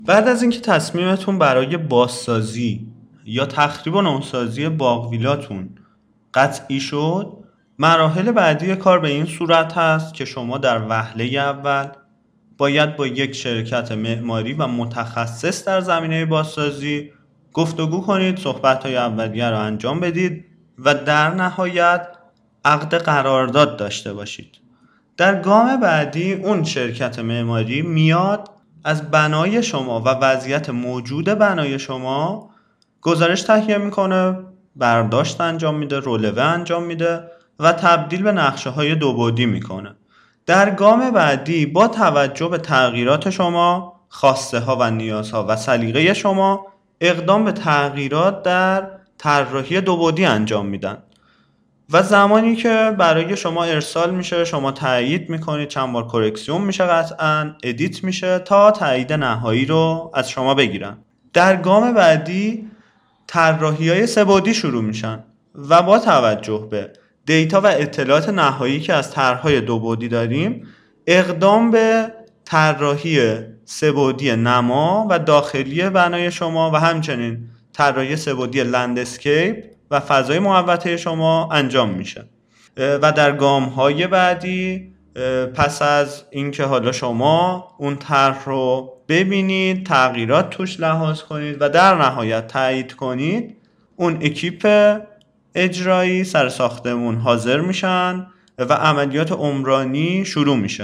بعد از اینکه تصمیمتون برای بازسازی یا تخریب و نوسازی باغ ویلاتون قطعی شد، مراحل بعدی کار به این صورت هست که شما در وهله اول باید با یک شرکت معماری و متخصص در زمینه بازسازی گفتگو کنید، صحبت‌های اولیه رو انجام بدید و در نهایت عقد قرارداد داشته باشید. در گام بعدی اون شرکت معماری میاد از بنای شما و وضعیت موجود بنای شما گزارش تهیه میکنه، برداشت انجام میده، رولوه انجام میده و تبدیل به نقشه‌های دو بعدی میکنه. در گام بعدی با توجه به تغییرات شما، خواسته ها و نیازها و سلیقه شما اقدام به تغییرات در طراحی دو بعدی انجام میدن و زمانی که برای شما ارسال میشه شما تایید میکنید، چند بار کرکسیون میشه، قطعاً ادیت میشه تا تایید نهایی رو از شما بگیرن. در گام بعدی طراحی‌های سه بعدی شروع میشن و با توجه به دیتا و اطلاعات نهایی که از طرح‌های دو بعدی داریم اقدام به طراحی سه بعدی نما و داخلی بنای شما و همچنین طراحی سه بعدی لندسکیپ و فضای محوطه شما انجام میشه. و در گام‌های بعدی پس از اینکه حالا شما اون طرح رو ببینید، تغییرات توش لحاظ کنید و در نهایت تایید کنید، اون اکیپ اجرایی سر ساختمون حاضر میشن و عملیات عمرانی شروع میشه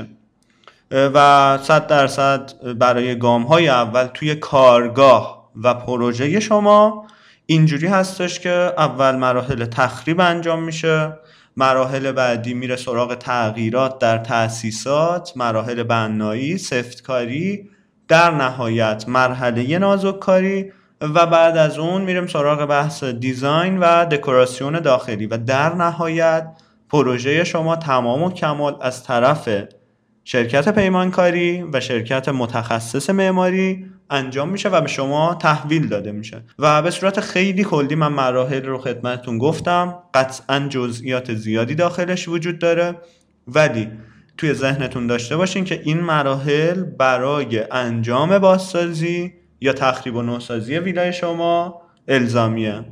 و 100% برای گام‌های اول توی کارگاه و پروژه شما اینجوری هستش که اول مراحل تخریب انجام میشه، مراحل بعدی میره سراغ تغییرات در تأسیسات، مراحل بنایی، سفتکاری، در نهایت مرحله نازک‌کاری و بعد از اون میریم سراغ بحث دیزاین و دکوراسیون داخلی و در نهایت پروژه شما تمام و کمال از طرف شرکت پیمانکاری و شرکت متخصص معماری انجام میشه و به شما تحویل داده میشه و به صورت خیلی کلی من مراحل رو خدمتتون گفتم. قطعا جزئیات زیادی داخلش وجود داره ولی توی ذهنتون داشته باشین که این مراحل برای انجام بازسازی یا تخریب و نوسازی ویلای شما الزامیه.